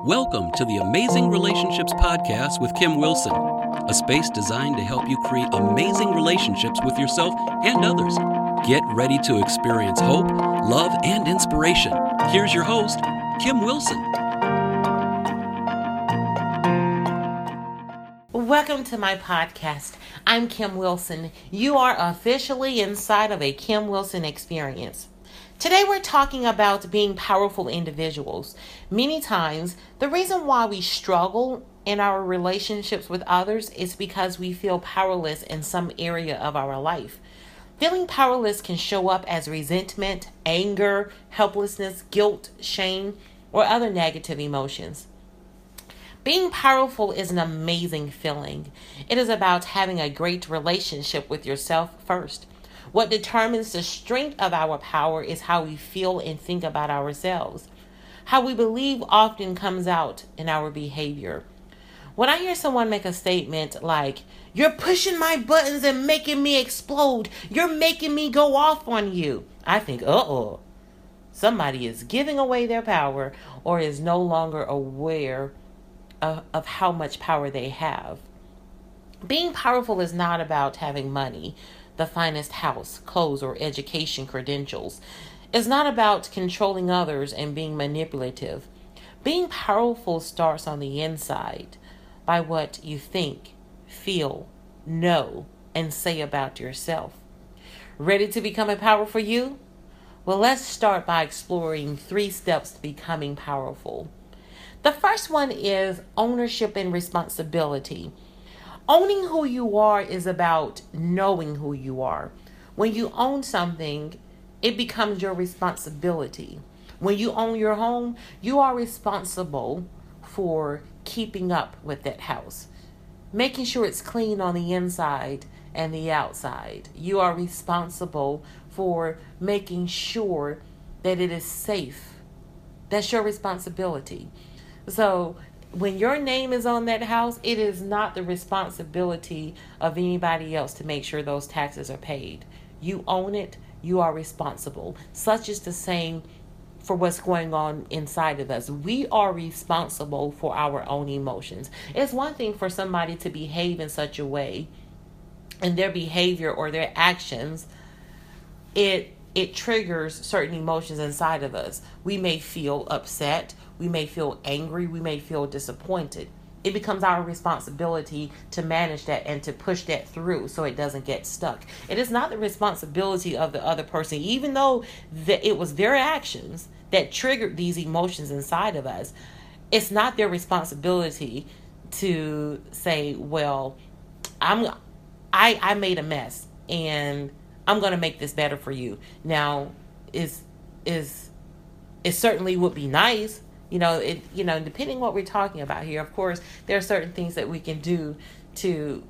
Welcome to the Amazing Relationships Podcast with Kim Wilson, a space designed to help you create amazing relationships with yourself and others. Get ready to experience hope, love, and inspiration. Here's your host, Kim Wilson. Welcome to my podcast. I'm Kim Wilson. You are officially inside of a Kim Wilson experience. Today we're talking about being powerful individuals. Many times, the reason why we struggle in our relationships with others is because we feel powerless in some area of our life. Feeling powerless can show up as resentment, anger, helplessness, guilt, shame, or other negative emotions. Being powerful is an amazing feeling. It is about having a great relationship with yourself first. What determines the strength of our power is how we feel and think about ourselves. How we believe often comes out in our behavior. When I hear someone make a statement like, "You're pushing my buttons and making me explode. You're making me go off on you," I think, somebody is giving away their power or is no longer aware of how much power they have. Being powerful is not about having money, the finest house, clothes, or education credentials. It's not about controlling others and being manipulative. Being powerful starts on the inside by what you think, feel, know, and say about yourself. Ready to become a powerful you? Well, let's start by exploring 3 steps to becoming powerful. The first one is ownership and responsibility. Owning who you are is about knowing who you are. When you own something, it becomes your responsibility. When you own your home, you are responsible for keeping up with that house, making sure it's clean on the inside and the outside. You are responsible for making sure that it is safe. That's your responsibility. So when your name is on that house, it is not the responsibility of anybody else to make sure those taxes are paid. You own it. You are responsible. Such is the same for what's going on inside of us. We are responsible for our own emotions. It's one thing for somebody to behave in such a way, and their behavior or their actions, it triggers certain emotions inside of us. We may feel upset. We may feel angry. We may feel disappointed. It becomes our responsibility to manage that and to push that through so it doesn't get stuck. It is not the responsibility of the other person, even though it was their actions that triggered these emotions inside of us. It's not their responsibility to say, well, I made a mess and I'm going to make this better for you. Now, it certainly would be nice, depending what we're talking about here. Of course, there are certain things that we can do to,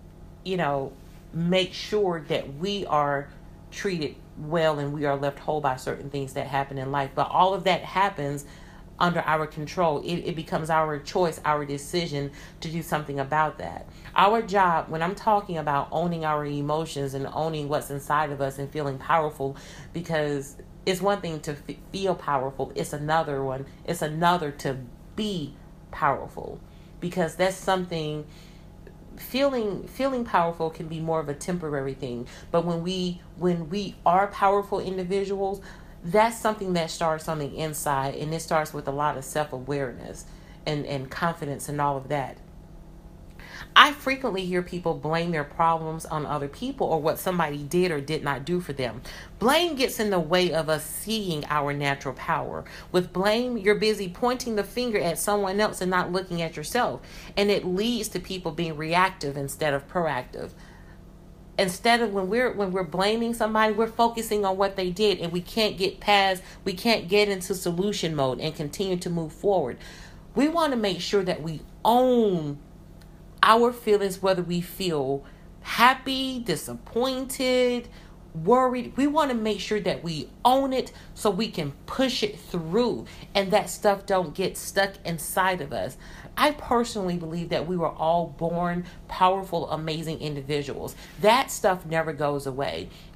make sure that we are treated well and we are left whole by certain things that happen in life. But all of that happens under our control. It becomes our choice, our decision to do something about that. Our job, when I'm talking about owning our emotions and owning what's inside of us and feeling powerful, because it's one thing to feel powerful. It's another to be powerful, because that's something. Feeling powerful can be more of a temporary thing, but when we are powerful individuals, that's something that starts on the inside, and it starts with a lot of self-awareness and confidence and all of that. I frequently hear people blame their problems on other people or what somebody did or did not do for them. Blame gets in the way of us seeing our natural power. With blame, you're busy pointing the finger at someone else and not looking at yourself. And it leads to people being reactive instead of proactive. Instead of when we're blaming somebody, we're focusing on what they did, and we can't get into solution mode and continue to move forward. We want to make sure that we own our feelings, whether we feel happy, disappointed, worried. We want to make sure that we own it so we can push it through and that stuff don't get stuck inside of us. I personally believe that we were all born powerful, amazing individuals. That stuff never goes away.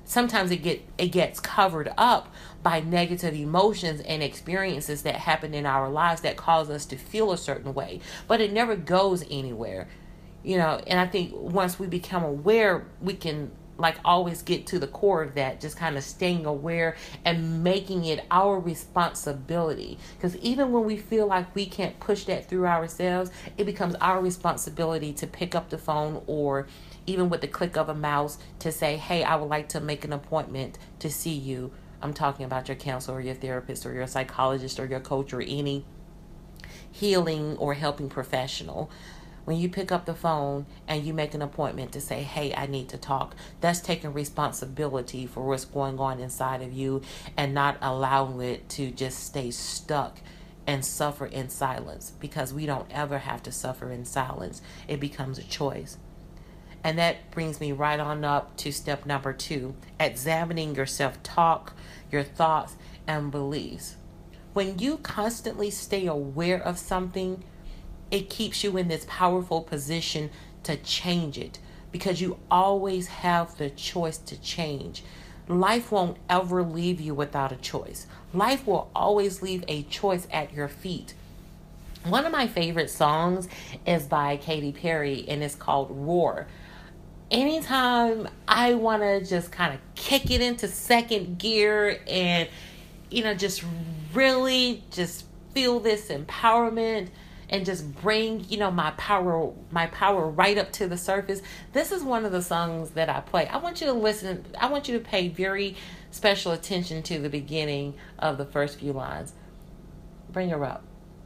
sometimes it gets covered up by negative emotions and experiences that happen in our lives that cause us to feel a certain way, but it never goes anywhere. And I think once we become aware, we can always get to the core of that, just kind of staying aware and making it our responsibility. Because even when we feel like we can't push that through ourselves, it becomes our responsibility to pick up the phone, or even with the click of a mouse, to say, hey, I would like to make an appointment to see you. I'm talking about your counselor or your therapist or your psychologist or your coach or any healing or helping professional. When you pick up the phone and you make an appointment to say, hey, I need to talk, that's taking responsibility for what's going on inside of you and not allowing it to just stay stuck and suffer in silence, because we don't ever have to suffer in silence. It becomes a choice. And that brings me right on up to step number 2, examining your self-talk, your thoughts, and beliefs. When you constantly stay aware of something, it keeps you in this powerful position to change it, because you always have the choice to change. Life won't ever leave you without a choice. Life will always leave a choice at your feet. One of my favorite songs is by Katy Perry, and it's called Roar. Anytime I want to just kind of kick it into second gear and, just really just feel this empowerment and just bring, my power right up to the surface, this is one of the songs that I play. I want you to listen. I want you to pay very special attention to the beginning of the first few lines. Bring her up.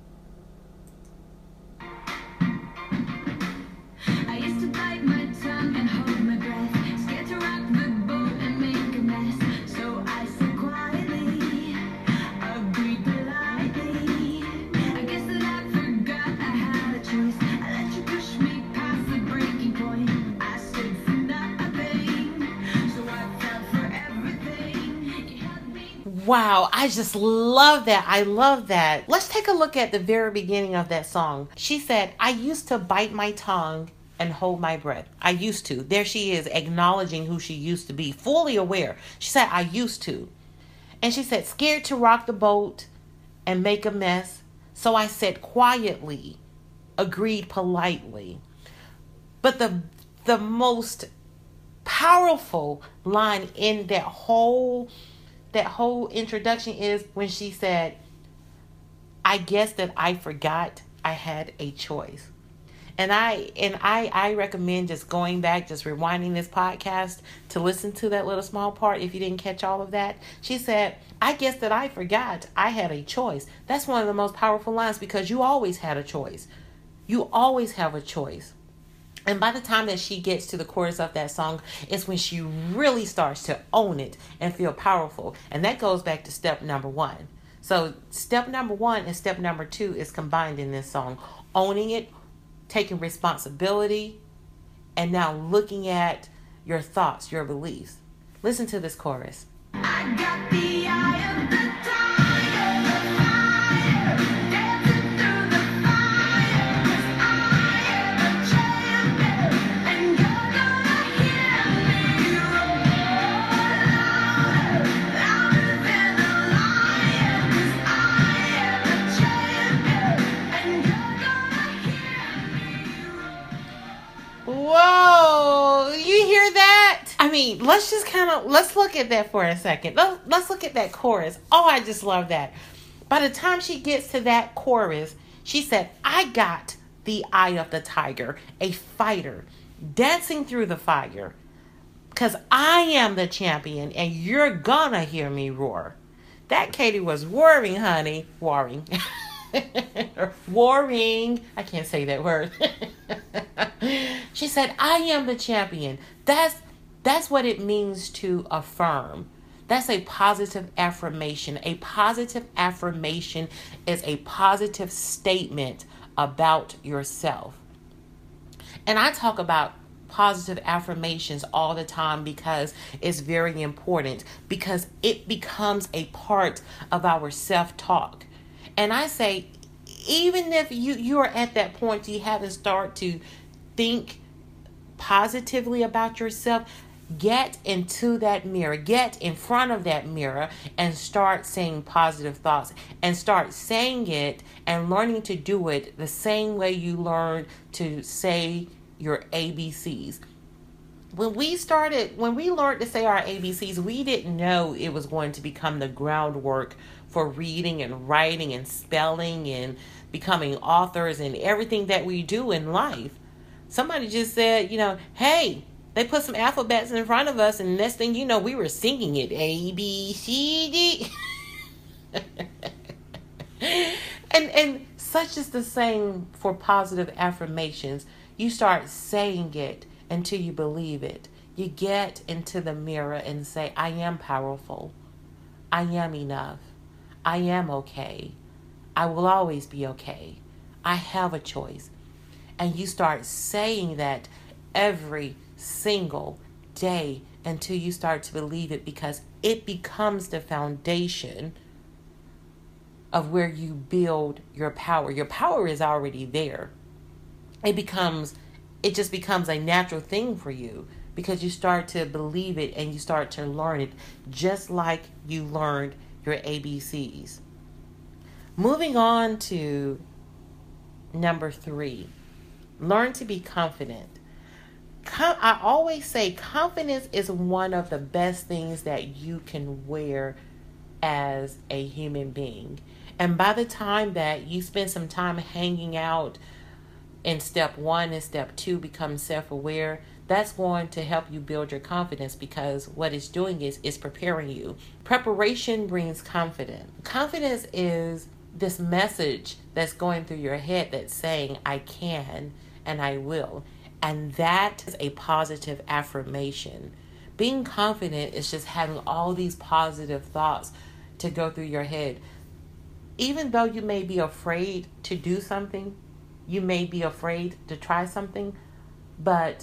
I used to bite my tongue and hold my breath, scared to rock the boat and make a mess. So I said quietly, agreed politely. I guess that I forgot I had a choice. I let you push me past the breaking point. I stood for nothing, so I fell for everything. You held me. Wow, I just love that. I love that. Let's take a look at the very beginning of that song. She said, I used to bite my tongue and hold my breath. I used to. There she is, acknowledging who she used to be, fully aware. She said, I used to. And she said, scared to rock the boat and make a mess. So I said quietly, agreed politely. But the most powerful line in that whole introduction is when she said, I guess that I forgot I had a choice. And I recommend just going back, just rewinding this podcast to listen to that little small part if you didn't catch all of that. She said, I guess that I forgot I had a choice. That's one of the most powerful lines, because you always had a choice. You always have a choice. And by the time that she gets to the chorus of that song, it's when she really starts to own it and feel powerful. And that goes back to step number 1. So step number 1 and step number 2 is combined in this song. Owning it, taking responsibility, and now looking at your thoughts, your beliefs. Listen to this chorus. I got the eye of the tiger, the fire, dancing through the fire. 'Cause I am a champion, and you're gonna hear me roar louder, louder than a lion. 'Cause I am a champion, and you're gonna hear me roar. Whoa, you hear that? I mean, let's look at that for a second. Let's look at that chorus. Oh, I just love that. By the time she gets to that chorus, she said, I got the eye of the tiger, a fighter, dancing through the fire. 'Cause I am the champion, and you're gonna hear me roar. That Katy was warring, honey. Warring. Warring. I can't say that word. She said, I am the champion. That's what it means to affirm. That's a positive affirmation. A positive affirmation is a positive statement about yourself. And I talk about positive affirmations all the time because it's very important, because it becomes a part of our self-talk. And I say, even if you are at that point, you haven't started to think positively about yourself, Get into that mirror, get in front of that mirror and start saying positive thoughts, and start saying it and learning to do it the same way you learned to say your ABCs. When we learned to say our ABCs, we didn't know it was going to become the groundwork for reading and writing and spelling and becoming authors and everything that we do in life. Somebody just said, hey, they put some alphabets in front of us, and next thing you know, we were singing it. A, B, C, D. and such is the same for positive affirmations. You start saying it until you believe it. You get into the mirror and say, I am powerful. I am enough. I am okay. I will always be okay. I have a choice. And you start saying that every single day until you start to believe it, because it becomes the foundation of where you build your power. Your power is already there. It just becomes a natural thing for you because you start to believe it and you start to learn it, just like you learned your ABCs. Moving on to number 3, learn to be confident. I always say confidence is one of the best things that you can wear as a human being. And by the time that you spend some time hanging out in step 1 and step 2, become self-aware, that's going to help you build your confidence, because what it's doing is preparing you. Preparation brings confidence. Confidence is this message that's going through your head that's saying, I can and I will. And that is a positive affirmation. Being confident is just having all these positive thoughts to go through your head. Even though you may be afraid to do something, you may be afraid to try something, but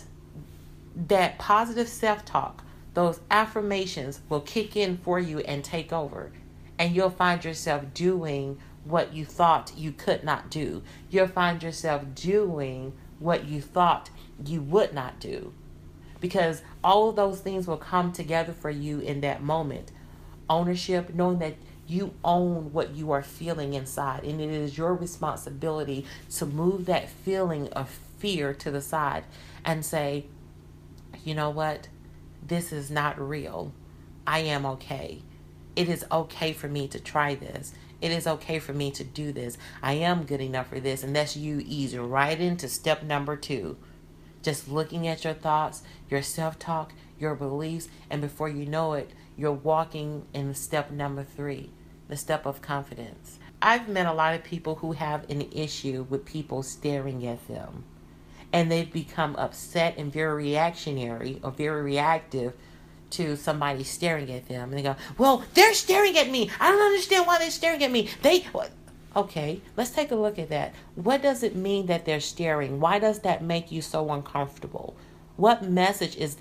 that positive self-talk, those affirmations will kick in for you and take over. And you'll find yourself doing what you thought you could not do. You'll find yourself doing what you thought you would not do, because all of those things will come together for you in that moment. Ownership, knowing that you own what you are feeling inside, and it is your responsibility to move that feeling of fear to the side and say, you know what, this is not real. I am okay. It is okay for me to try this. It is okay for me to do this. I am good enough for this. And that's you easing right into step number 2. Just looking at your thoughts, your self-talk, your beliefs, and before you know it, you're walking in step number 3, the step of confidence. I've met a lot of people who have an issue with people staring at them, and they've become upset and very reactionary or very reactive to somebody staring at them. And they go, well, they're staring at me. I don't understand why they're staring at me. Okay, let's take a look at that. What does it mean that they're staring? Why does that make you so uncomfortable? What message is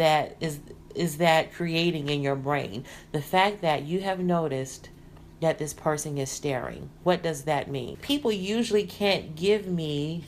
that creating in your brain? The fact that you have noticed that this person is staring. What does that mean? People usually can't give me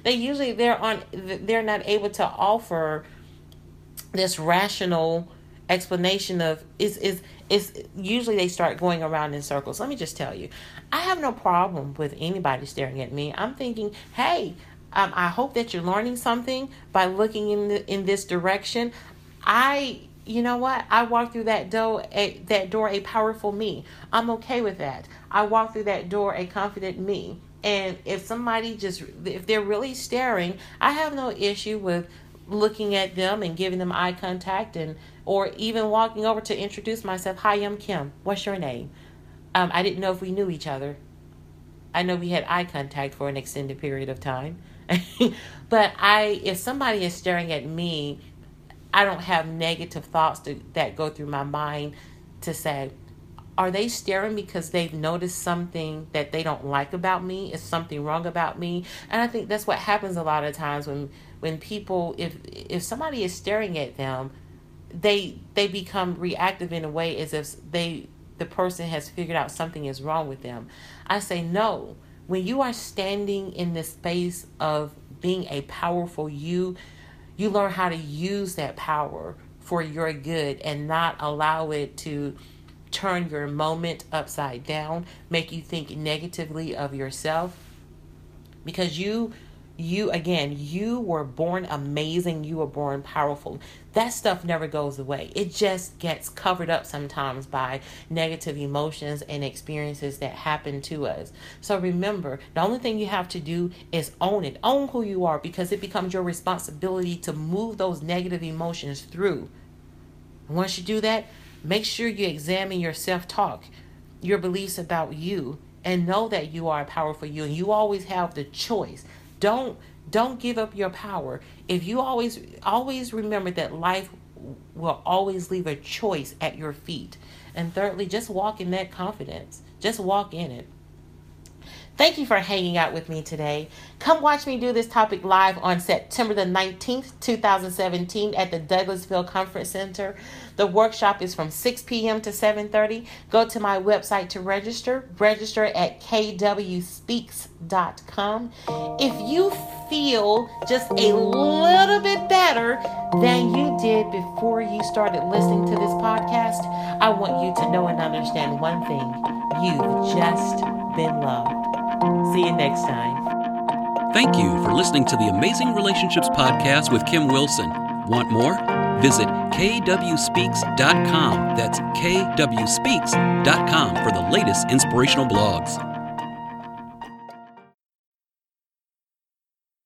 they're not able to offer this rational explanation of is usually they start going around in circles. Let me just tell you, I have no problem with anybody staring at me. I'm thinking, hey, I hope that you're learning something by looking in this direction. You know what? I walk through that door a powerful me. I'm okay with that. I walk through that door a confident me. And if they're really staring, I have no issue with looking at them and giving them eye contact, or even walking over to introduce myself. Hi, I'm Kim. What's your name? I didn't know if we knew each other. I know we had eye contact for an extended period of time. But if somebody is staring at me, I don't have negative thoughts that go through my mind to say, are they staring because they've noticed something that they don't like about me? Is something wrong about me? And I think that's what happens a lot of times when people, if somebody is staring at them, they become reactive in a way as if the person has figured out something is wrong with them. I say no. When you are standing in the space of being a powerful you learn how to use that power for your good and not allow it to turn your moment upside down, make you think negatively of yourself. Because you were born amazing. You were born powerful. That stuff never goes away. It just gets covered up sometimes by negative emotions and experiences that happen to us. So remember, the only thing you have to do is own it. Own who you are, because it becomes your responsibility to move those negative emotions through. And once you do that, make sure you examine your self-talk, your beliefs about you, and know that you are powerful you, and you always have the choice. Don't give up your power. If you always remember that life will always leave a choice at your feet. And thirdly, just walk in that confidence. Just walk in it. Thank you for hanging out with me today. Come watch me do this topic live on September the 19th, 2017 at the Douglasville Conference Center. The workshop is from 6 p.m. to 7:30. Go to my website to register. Register at kwspeaks.com. If you feel just a little bit better than you did before you started listening to this podcast, I want you to know and understand one thing. You've just been loved. See you next time. Thank you for listening to the Amazing Relationships Podcast with Kim Wilson. Want more? Visit kwspeaks.com. That's kwspeaks.com for the latest inspirational blogs.